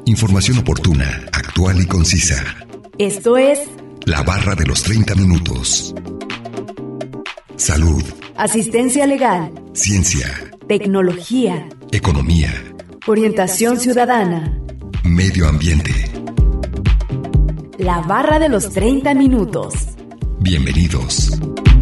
Información oportuna, actual y concisa. Esto es La Barra de los 30 Minutos. Salud. Asistencia legal. Ciencia. Tecnología. Economía. Orientación ciudadana. Medio ambiente. La Barra de los 30 Minutos. Bienvenidos.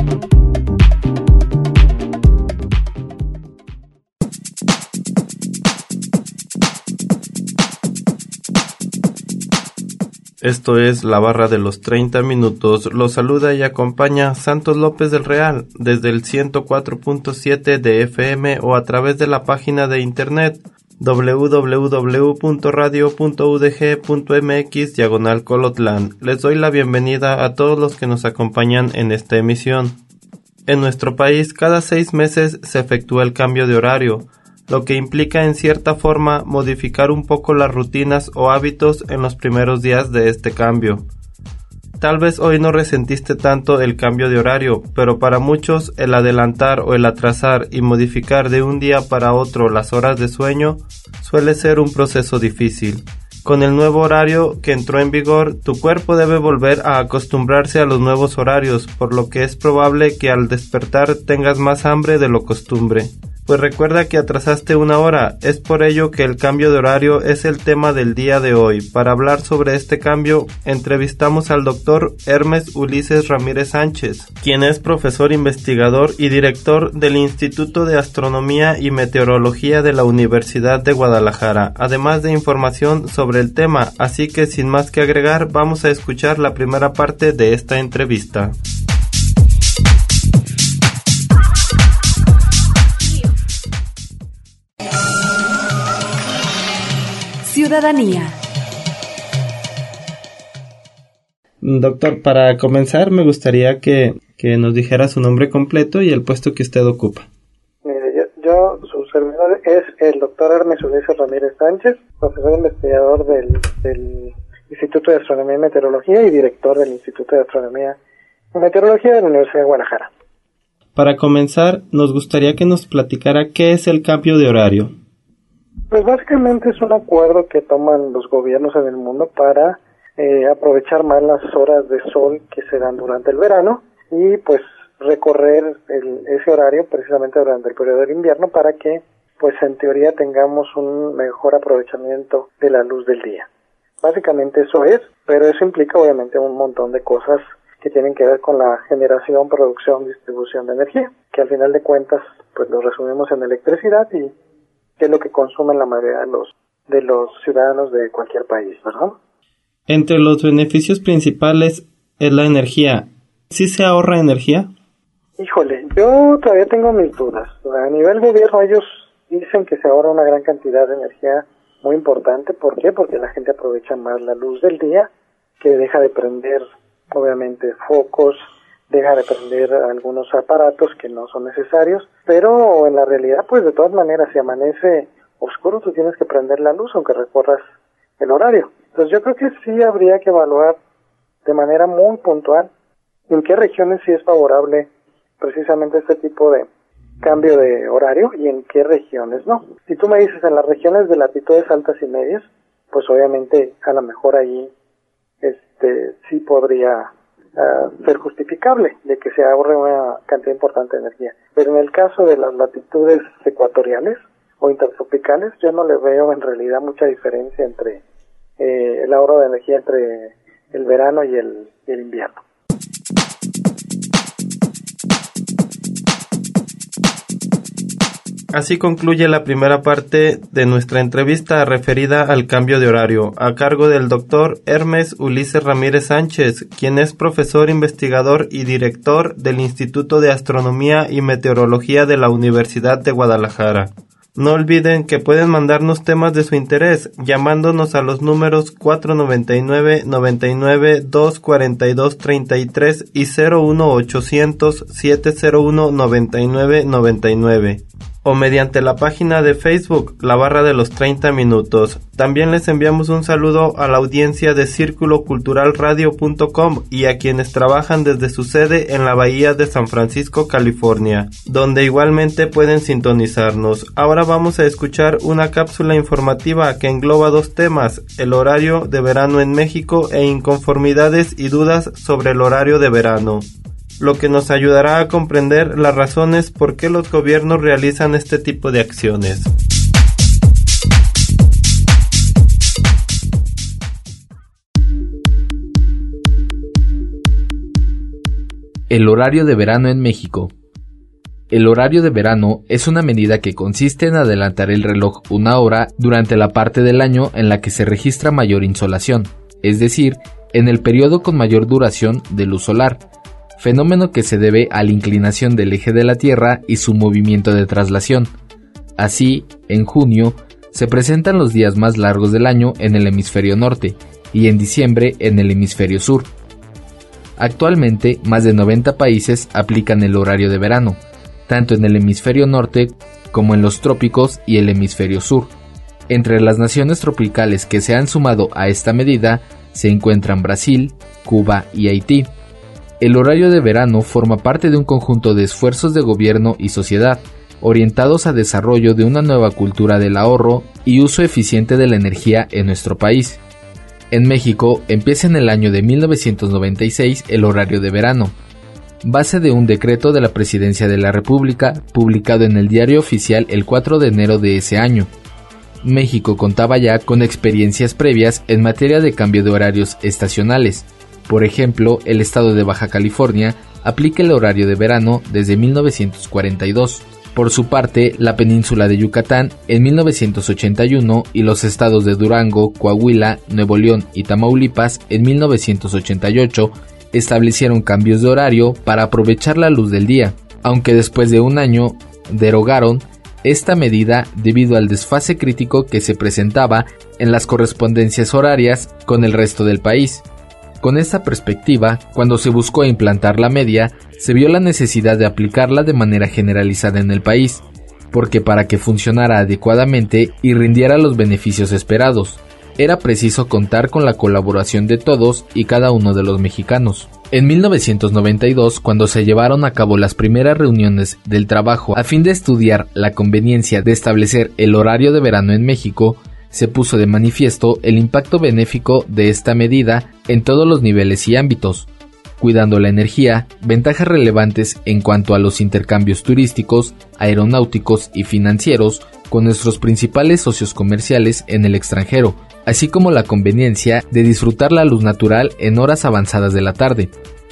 Esto es La Barra de los 30 Minutos. Los saluda y acompaña Santos López del Real desde el 104.7 de FM o a través de la página de internet www.radio.udg.mx/Colotlán. Les doy la bienvenida a todos los que nos acompañan en esta emisión. En nuestro país, cada 6 meses se efectúa el cambio de horario, lo que implica en cierta forma modificar un poco las rutinas o hábitos en los primeros días de este cambio. Tal vez hoy no resentiste tanto el cambio de horario, pero para muchos el adelantar o el atrasar y modificar de un día para otro las horas de sueño suele ser un proceso difícil. Con el nuevo horario que entró en vigor, tu cuerpo debe volver a acostumbrarse a los nuevos horarios, por lo que es probable que al despertar tengas más hambre de lo costumbre. Pues recuerda que atrasaste 1 hora, es por ello que el cambio de horario es el tema del día de hoy. Para hablar sobre este cambio, entrevistamos al doctor Hermes Ulises Ramírez Sánchez, quien es profesor investigador y director del Instituto de Astronomía y Meteorología de la Universidad de Guadalajara, además de información sobre el tema, así que sin más que agregar, vamos a escuchar la primera parte de esta entrevista. Ciudadanía. Doctor, para comenzar me gustaría que nos dijera su nombre completo y el puesto que usted ocupa. Mire, yo su servidor es el doctor Hermes Ulises Ramírez Sánchez, profesor investigador del Instituto de Astronomía y Meteorología y director del Instituto de Astronomía y Meteorología de la Universidad de Guadalajara. Para comenzar, nos gustaría que nos platicara qué es el cambio de horario. Pues básicamente es un acuerdo que toman los gobiernos en el mundo para aprovechar más las horas de sol que se dan durante el verano y pues recorrer ese horario precisamente durante el periodo del invierno para que pues en teoría tengamos un mejor aprovechamiento de la luz del día. Básicamente eso es, pero eso implica obviamente un montón de cosas que tienen que ver con la generación, producción, distribución de energía, que al final de cuentas pues lo resumimos en electricidad y que es lo que consumen la mayoría de los ciudadanos de cualquier país, ¿verdad? Entre los beneficios principales es la energía. ¿Sí se ahorra energía? Híjole, yo todavía tengo mis dudas. A nivel gobierno ellos dicen que se ahorra una gran cantidad de energía muy importante. ¿Por qué? Porque la gente aprovecha más la luz del día, que deja de prender, obviamente, focos, deja de prender algunos aparatos que no son necesarios, pero en la realidad, pues de todas maneras, si amanece oscuro, tú tienes que prender la luz, aunque recorras el horario. Entonces yo creo que sí habría que evaluar de manera muy puntual en qué regiones sí es favorable precisamente este tipo de cambio de horario y en qué regiones no. Si tú me dices en las regiones de latitudes altas y medias, pues obviamente a lo mejor ahí sí podría ser justificable de que se ahorre una cantidad importante de energía. Pero en el caso de las latitudes ecuatoriales o intertropicales, yo no le veo en realidad mucha diferencia entre el ahorro de energía entre el verano y el invierno. Así concluye la primera parte de nuestra entrevista referida al cambio de horario, a cargo del doctor Hermes Ulises Ramírez Sánchez, quien es profesor investigador y director del Instituto de Astronomía y Meteorología de la Universidad de Guadalajara. No olviden que pueden mandarnos temas de su interés, llamándonos a los números 499-99-242-33 y 01800-701-9999. o mediante la página de Facebook, la barra de los 30 minutos. También les enviamos un saludo a la audiencia de circuloculturalradio.com y a quienes trabajan desde su sede en la Bahía de San Francisco, California, donde igualmente pueden sintonizarnos. Ahora vamos a escuchar una cápsula informativa que engloba 2 temas: el horario de verano en México e inconformidades y dudas sobre el horario de verano, lo que nos ayudará a comprender las razones por qué los gobiernos realizan este tipo de acciones. El horario de verano en México. El horario de verano es una medida que consiste en adelantar el reloj 1 hora durante la parte del año en la que se registra mayor insolación, es decir, en el periodo con mayor duración de luz solar, fenómeno que se debe a la inclinación del eje de la Tierra y su movimiento de traslación. Así, en junio, se presentan los días más largos del año en el hemisferio norte y en diciembre en el hemisferio sur. Actualmente, más de 90 países aplican el horario de verano, tanto en el hemisferio norte como en los trópicos y el hemisferio sur. Entre las naciones tropicales que se han sumado a esta medida se encuentran Brasil, Cuba y Haití. El horario de verano forma parte de un conjunto de esfuerzos de gobierno y sociedad, orientados a desarrollo de una nueva cultura del ahorro y uso eficiente de la energía en nuestro país. En México empieza en el año de 1996 el horario de verano, base de un decreto de la Presidencia de la República, publicado en el Diario Oficial el 4 de enero de ese año. México contaba ya con experiencias previas en materia de cambio de horarios estacionales. Por ejemplo, el estado de Baja California aplica el horario de verano desde 1942. Por su parte, la península de Yucatán en 1981 y los estados de Durango, Coahuila, Nuevo León y Tamaulipas en 1988 establecieron cambios de horario para aprovechar la luz del día, aunque después de un año derogaron esta medida debido al desfase crítico que se presentaba en las correspondencias horarias con el resto del país. Con esta perspectiva, cuando se buscó implantar la media, se vio la necesidad de aplicarla de manera generalizada en el país, porque para que funcionara adecuadamente y rindiera los beneficios esperados, era preciso contar con la colaboración de todos y cada uno de los mexicanos. En 1992, cuando se llevaron a cabo las primeras reuniones del trabajo a fin de estudiar la conveniencia de establecer el horario de verano en México, se puso de manifiesto el impacto benéfico de esta medida en todos los niveles y ámbitos, cuidando la energía, ventajas relevantes en cuanto a los intercambios turísticos, aeronáuticos y financieros con nuestros principales socios comerciales en el extranjero, así como la conveniencia de disfrutar la luz natural en horas avanzadas de la tarde.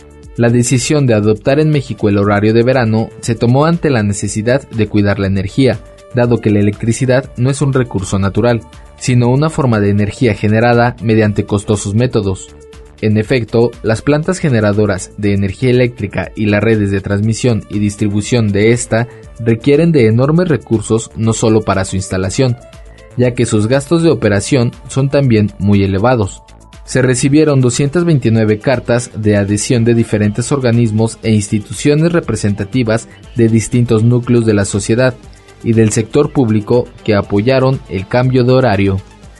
La decisión de adoptar en México el horario de verano se tomó ante la necesidad de cuidar la energía, dado que la electricidad no es un recurso natural, sino una forma de energía generada mediante costosos métodos. En efecto, las plantas generadoras de energía eléctrica y las redes de transmisión y distribución de esta requieren de enormes recursos no solo para su instalación, ya que sus gastos de operación son también muy elevados. Se recibieron 229 cartas de adhesión de diferentes organismos e instituciones representativas de distintos núcleos de la sociedad y del sector público que apoyaron el cambio de horario.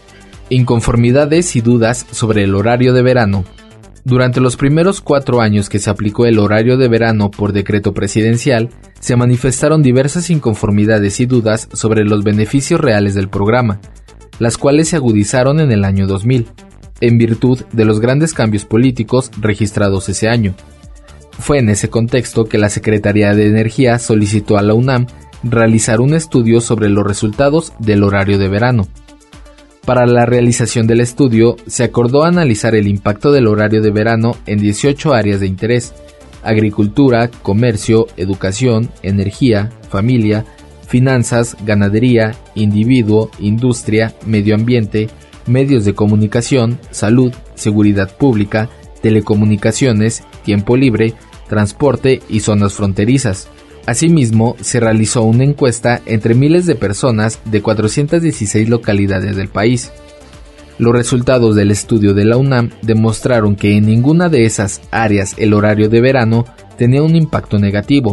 Inconformidades y dudas sobre el horario de verano. Durante los primeros 4 años que se aplicó el horario de verano por decreto presidencial, se manifestaron diversas inconformidades y dudas sobre los beneficios reales del programa, las cuales se agudizaron en el año 2000, en virtud de los grandes cambios políticos registrados ese año. Fue en ese contexto que la Secretaría de Energía solicitó a la UNAM realizar un estudio sobre los resultados del horario de verano. Para la realización del estudio, se acordó analizar el impacto del horario de verano en 18 áreas de interés: agricultura, comercio, educación, energía, familia, finanzas, ganadería, individuo, industria, medio ambiente, medios de comunicación, salud, seguridad pública, telecomunicaciones, tiempo libre, transporte y zonas fronterizas. Asimismo, se realizó una encuesta entre miles de personas de 416 localidades del país. Los resultados del estudio de la UNAM demostraron que en ninguna de esas áreas el horario de verano tenía un impacto negativo,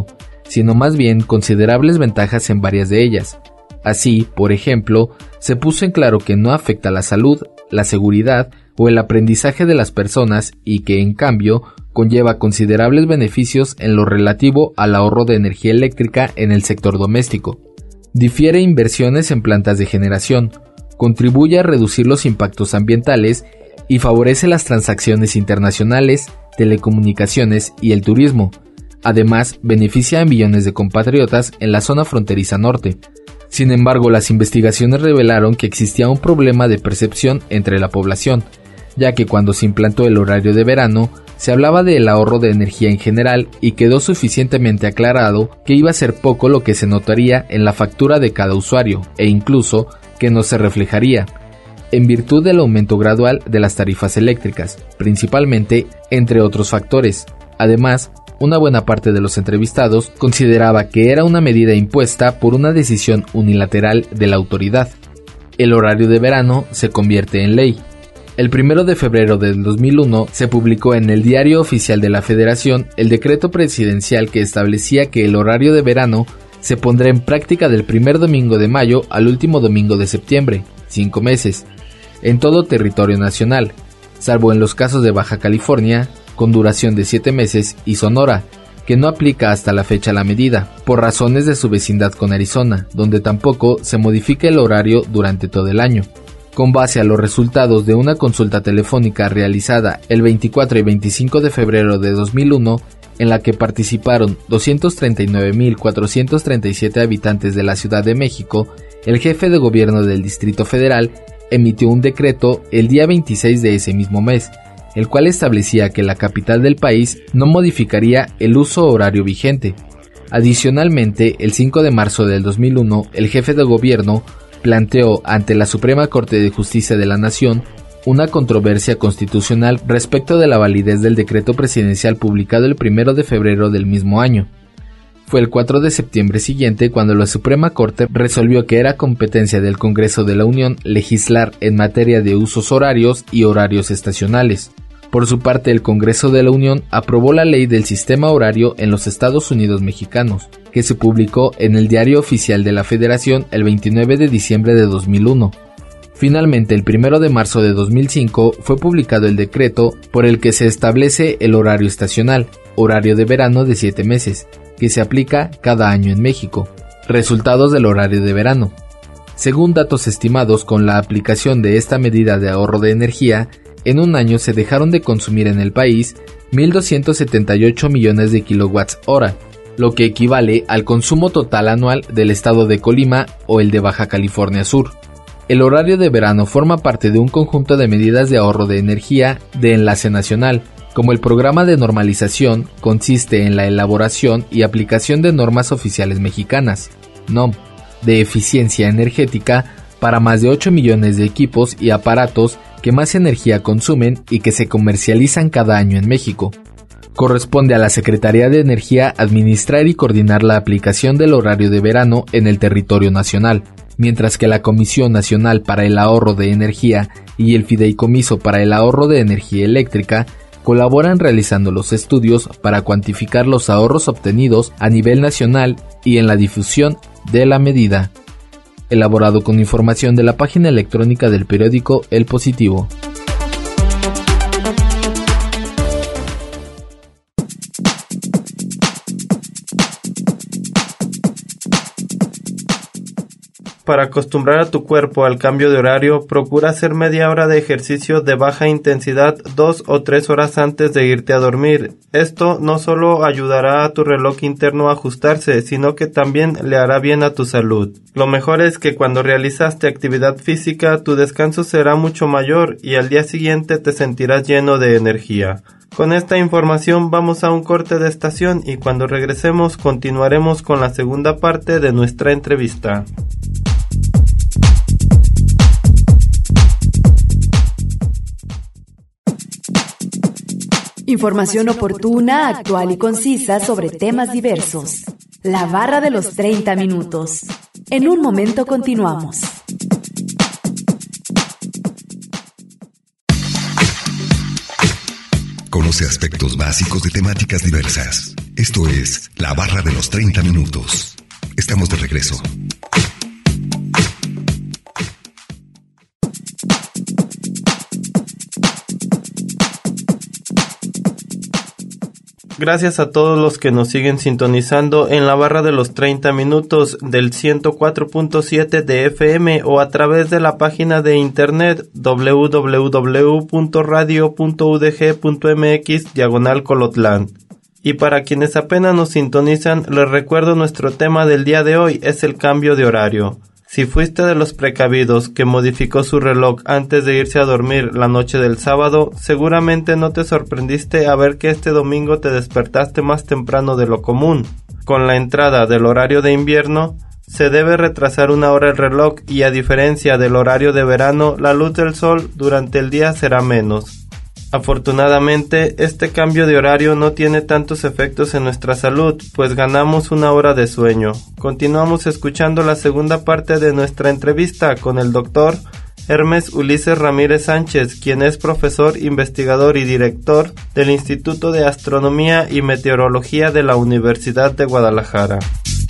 sino más bien considerables ventajas en varias de ellas. Así, por ejemplo, se puso en claro que no afecta la salud, la seguridad o el aprendizaje de las personas y que, en cambio, conlleva considerables beneficios en lo relativo al ahorro de energía eléctrica en el sector doméstico. Difiere inversiones en plantas de generación, contribuye a reducir los impactos ambientales y favorece las transacciones internacionales, telecomunicaciones y el turismo. Además, beneficia a millones de compatriotas en la zona fronteriza norte. Sin embargo, las investigaciones revelaron que existía un problema de percepción entre la población, ya que cuando se implantó el horario de verano, se hablaba del ahorro de energía en general y quedó suficientemente aclarado que iba a ser poco lo que se notaría en la factura de cada usuario, e incluso que no se reflejaría, en virtud del aumento gradual de las tarifas eléctricas, principalmente entre otros factores. Además, una buena parte de los entrevistados consideraba que era una medida impuesta por una decisión unilateral de la autoridad. El horario de verano se convierte en ley. El 1 de febrero del 2001 se publicó en el Diario Oficial de la Federación el decreto presidencial que establecía que el horario de verano se pondrá en práctica del primer domingo de mayo al último domingo de septiembre, 5 meses, en todo territorio nacional, salvo en los casos de Baja California, con duración de 7 meses, y Sonora, que no aplica hasta la fecha la medida, por razones de su vecindad con Arizona, donde tampoco se modifica el horario durante todo el año. Con base a los resultados de una consulta telefónica realizada el 24 y 25 de febrero de 2001, en la que participaron 239.437 habitantes de la Ciudad de México, el jefe de gobierno del Distrito Federal emitió un decreto el día 26 de ese mismo mes, el cual establecía que la capital del país no modificaría el uso horario vigente. Adicionalmente, el 5 de marzo del 2001, el jefe de gobierno planteó ante la Suprema Corte de Justicia de la Nación una controversia constitucional respecto de la validez del decreto presidencial publicado el 1 de febrero del mismo año. Fue el 4 de septiembre siguiente cuando la Suprema Corte resolvió que era competencia del Congreso de la Unión legislar en materia de usos horarios y horarios estacionales. Por su parte, el Congreso de la Unión aprobó la Ley del Sistema Horario en los Estados Unidos Mexicanos, que se publicó en el Diario Oficial de la Federación el 29 de diciembre de 2001. Finalmente, el 1 de marzo de 2005 fue publicado el decreto por el que se establece el horario estacional, horario de verano de 7 meses, que se aplica cada año en México. Resultados del horario de verano. Según datos estimados, con la aplicación de esta medida de ahorro de energía, en un año se dejaron de consumir en el país 1.278 millones de kilowatts-hora, lo que equivale al consumo total anual del estado de Colima o el de Baja California Sur. El horario de verano forma parte de un conjunto de medidas de ahorro de energía de enlace nacional, como el Programa de Normalización consiste en la elaboración y aplicación de normas oficiales mexicanas, NOM, de eficiencia energética para más de 8 millones de equipos y aparatos que más energía consumen y que se comercializan cada año en México. Corresponde a la Secretaría de Energía administrar y coordinar la aplicación del horario de verano en el territorio nacional, mientras que la Comisión Nacional para el Ahorro de Energía y el Fideicomiso para el Ahorro de Energía Eléctrica colaboran realizando los estudios para cuantificar los ahorros obtenidos a nivel nacional y en la difusión de la medida. Elaborado con información de la página electrónica del periódico El Positivo. Para acostumbrar a tu cuerpo al cambio de horario, procura hacer media hora de ejercicio de baja intensidad 2 o 3 horas antes de irte a dormir. Esto no solo ayudará a tu reloj interno a ajustarse, sino que también le hará bien a tu salud. Lo mejor es que cuando realizaste actividad física, tu descanso será mucho mayor y al día siguiente te sentirás lleno de energía. Con esta información vamos a un corte de estación y cuando regresemos continuaremos con la segunda parte de nuestra entrevista. Información oportuna, actual y concisa sobre temas diversos. La barra de los 30 minutos. En un momento continuamos. Conoce aspectos básicos de temáticas diversas. Esto es La Barra de los 30 Minutos. Estamos de regreso. Gracias a todos los que nos siguen sintonizando en la barra de los 30 minutos del 104.7 de FM o a través de la página de internet www.radio.udg.mx/Colotlán. Y para quienes apenas nos sintonizan, les recuerdo nuestro tema del día de hoy es el cambio de horario. Si fuiste de los precavidos que modificó su reloj antes de irse a dormir la noche del sábado, seguramente no te sorprendiste a ver que este domingo te despertaste más temprano de lo común. Con la entrada del horario de invierno, se debe retrasar una hora el reloj y a diferencia del horario de verano, la luz del sol durante el día será menos. Afortunadamente, este cambio de horario no tiene tantos efectos en nuestra salud, pues ganamos una hora de sueño. Continuamos escuchando la segunda parte de nuestra entrevista con el doctor Hermes Ulises Ramírez Sánchez, quien es profesor, investigador y director del Instituto de Astronomía y Meteorología de la Universidad de Guadalajara.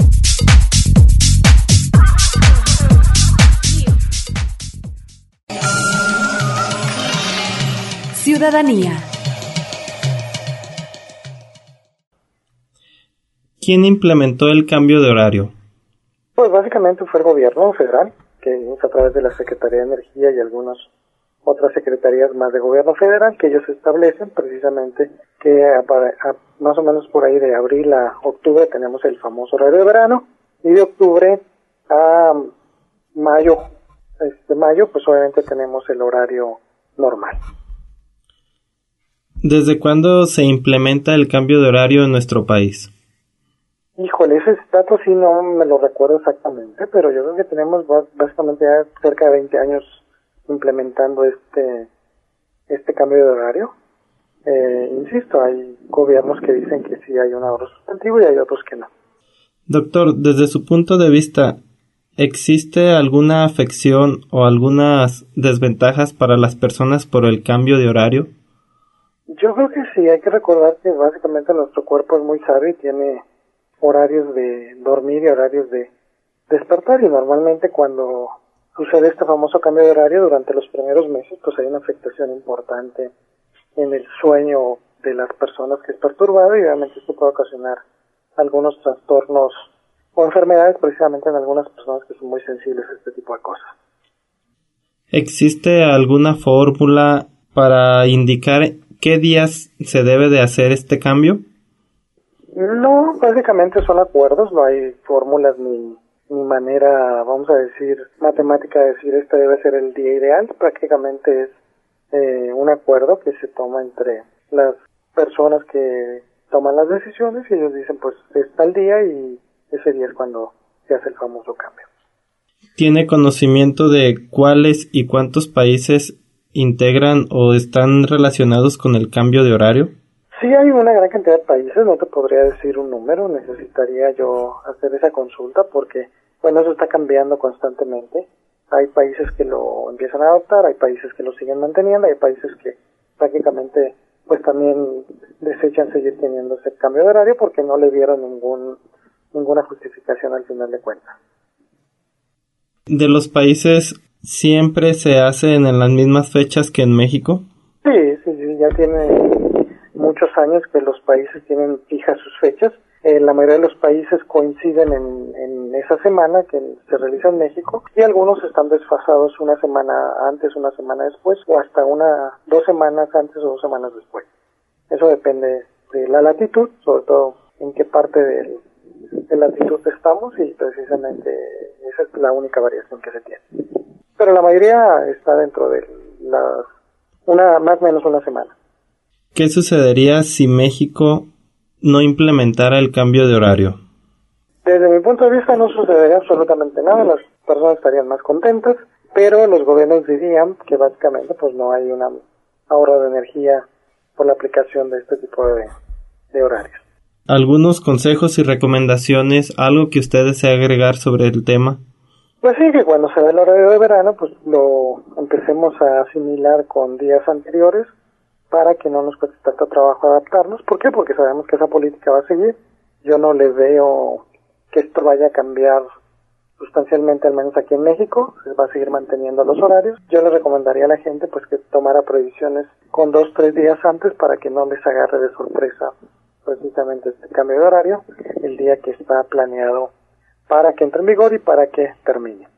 Ciudadanía. ¿Quién implementó el cambio de horario? Pues básicamente fue el gobierno federal, que es a través de la Secretaría de Energía y algunas otras secretarías más de gobierno federal, que ellos establecen precisamente que más o menos por ahí de abril a octubre tenemos el famoso horario de verano, y de octubre a mayo, pues obviamente tenemos el horario normal. ¿Desde cuándo se implementa el cambio de horario en nuestro país? Híjole, ese dato sí no me lo recuerdo exactamente, pero yo creo que tenemos básicamente ya cerca de 20 años implementando este cambio de horario. Insisto, hay gobiernos que dicen que sí hay un ahorro sustantivo y hay otros que no. Doctor, desde su punto de vista, ¿existe alguna afección o algunas desventajas para las personas por el cambio de horario? Yo creo que sí, hay que recordar que básicamente nuestro cuerpo es muy sabio y tiene horarios de dormir y horarios de despertar, y normalmente cuando sucede este famoso cambio de horario durante los primeros meses, pues hay una afectación importante en el sueño de las personas que es perturbado, y obviamente esto puede ocasionar algunos trastornos o enfermedades precisamente en algunas personas que son muy sensibles a este tipo de cosas. ¿Existe alguna fórmula para indicar qué días se debe de hacer este cambio? No, básicamente son acuerdos, no hay fórmulas ni manera, vamos a decir, matemática de decir este debe ser el día ideal. Prácticamente es un acuerdo que se toma entre las personas que toman las decisiones, y ellos dicen pues es tal día y ese día es cuando se hace el famoso cambio. ¿Tiene conocimiento de cuáles y cuántos países integran o están relacionados con el cambio de horario? Sí, hay una gran cantidad de países, no te podría decir un número, necesitaría yo hacer esa consulta porque, bueno, eso está cambiando constantemente. Hay países que lo empiezan a adoptar, hay países que lo siguen manteniendo, hay países que prácticamente pues también desechan seguir teniendo ese cambio de horario porque no le dieron ninguna justificación al final de cuentas. ¿De los países siempre se hacen en las mismas fechas que en México? Sí, ya tiene muchos años que los países tienen fijas sus fechas. La mayoría de los países coinciden en esa semana que se realiza en México, y algunos están desfasados una semana antes, una semana después, o hasta 2 semanas antes o 2 semanas después. Eso depende de la latitud, sobre todo en qué parte de latitud estamos, y precisamente esa es la única variación que se tiene. Pero la mayoría está dentro de más o menos una semana. ¿Qué sucedería si México no implementara el cambio de horario? Desde mi punto de vista no sucedería absolutamente nada, las personas estarían más contentas, pero los gobiernos dirían que básicamente pues no hay un ahorro de energía por la aplicación de este tipo de horarios. ¿Algunos consejos y recomendaciones, algo que usted desea agregar sobre el tema? Pues sí, que cuando se ve el horario de verano, pues lo empecemos a asimilar con días anteriores, para que no nos cueste tanto trabajo adaptarnos. ¿Por qué? Porque sabemos que esa política va a seguir. Yo no le veo que esto vaya a cambiar sustancialmente, al menos aquí en México. Se va a seguir manteniendo los horarios. Yo le recomendaría a la gente pues que tomara previsiones con 2-3 días antes para que no les agarre de sorpresa precisamente este cambio de horario el día que está planeado para que entre en vigor y para que termine.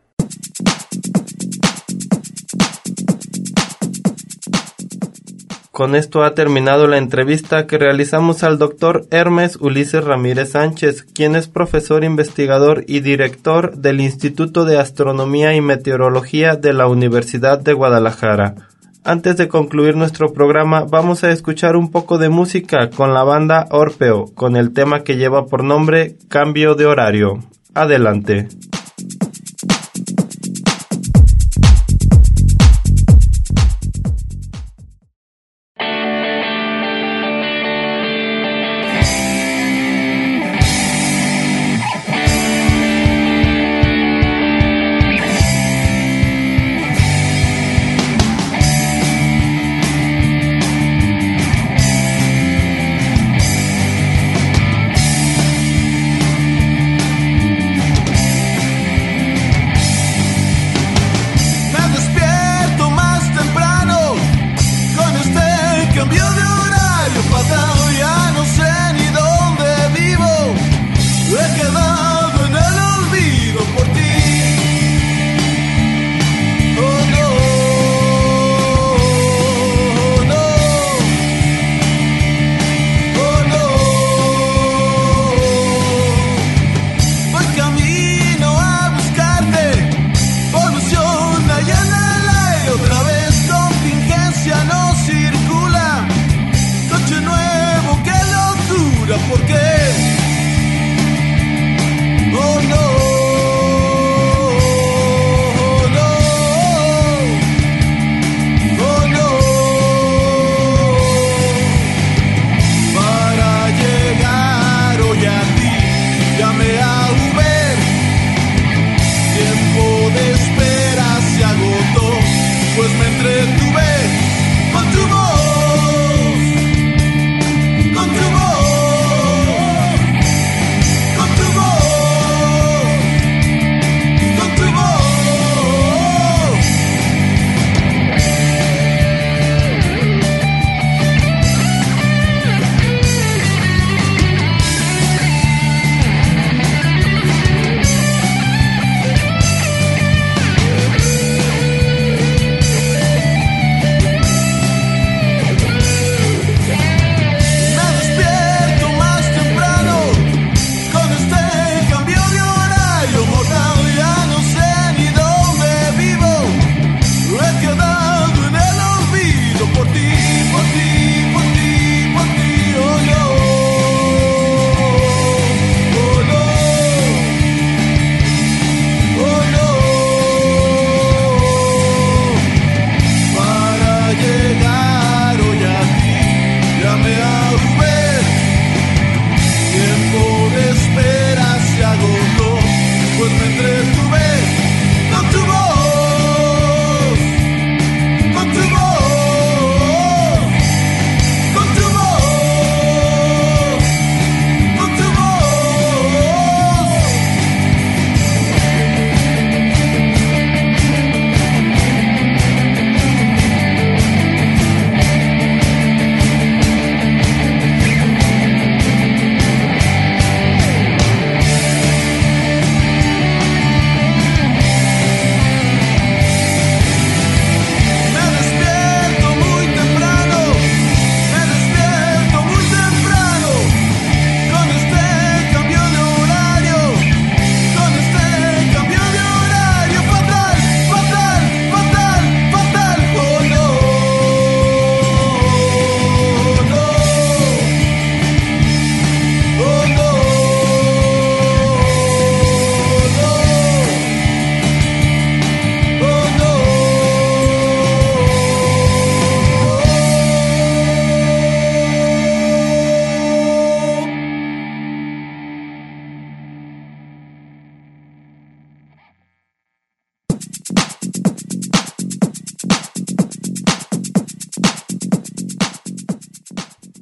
Con esto ha terminado la entrevista que realizamos al doctor Hermes Ulises Ramírez Sánchez, quien es profesor investigador y director del Instituto de Astronomía y Meteorología de la Universidad de Guadalajara. Antes de concluir nuestro programa, vamos a escuchar un poco de música con la banda Orfeo, con el tema que lleva por nombre Cambio de Horario. Adelante.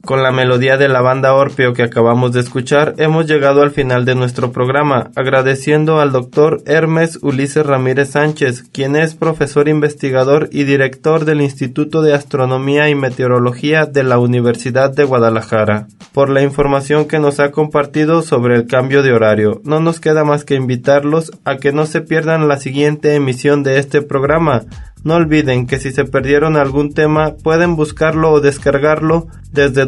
Con la melodía de la banda Orpeo que acabamos de escuchar, hemos llegado al final de nuestro programa, agradeciendo al doctor Hermes Ulises Ramírez Sánchez, quien es profesor investigador y director del Instituto de Astronomía y Meteorología de la Universidad de Guadalajara, por la información que nos ha compartido sobre el cambio de horario. No nos queda más que invitarlos a que no se pierdan la siguiente emisión de este programa. No olviden que si se perdieron algún tema pueden buscarlo o descargarlo desde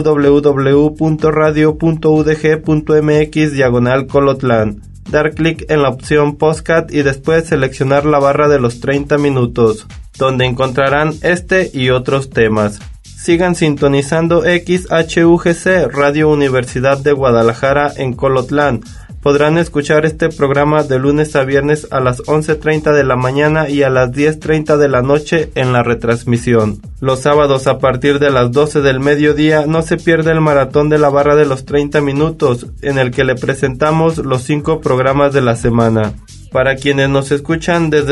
www.radio.udg.mx/Colotlán. Dar clic en la opción Podcast y después seleccionar la barra de los 30 minutos, donde encontrarán este y otros temas. Sigan sintonizando XHUGC, Radio Universidad de Guadalajara en Colotlán. Podrán escuchar este programa de lunes a viernes a las 11:30 de la mañana y a las 10:30 de la noche en la retransmisión. Los sábados a partir de las 12 del mediodía no se pierde el maratón de la barra de los 30 minutos, en el que le presentamos los 5 programas de la semana. Para quienes nos escuchan desde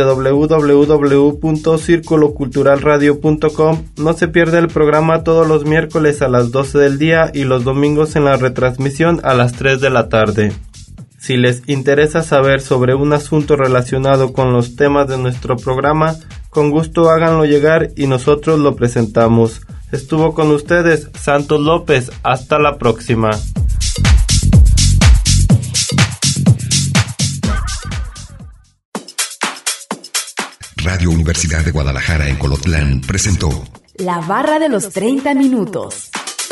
www.circuloculturalradio.com, no se pierde el programa todos los miércoles a las 12 del día y los domingos en la retransmisión a las 3 de la tarde. Si les interesa saber sobre un asunto relacionado con los temas de nuestro programa, con gusto háganlo llegar y nosotros lo presentamos. Estuvo con ustedes Santos López. Hasta la próxima. Radio Universidad de Guadalajara en Colotlán presentó La barra de los 30 minutos.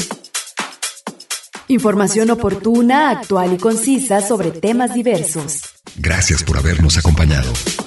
Información oportuna, actual y concisa sobre temas diversos. Gracias por habernos acompañado.